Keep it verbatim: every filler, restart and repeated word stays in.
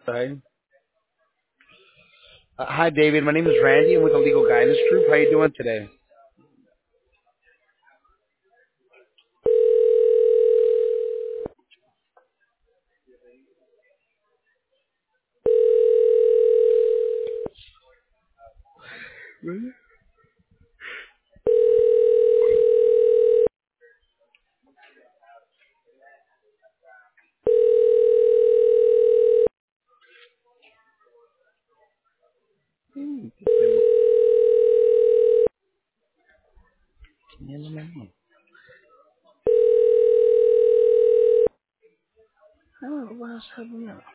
Hi. Uh, hi, David. My name is Randy. I'm with the Legal Guidance Group. How you doing today? Really? Hmm. Oh, what's happening now?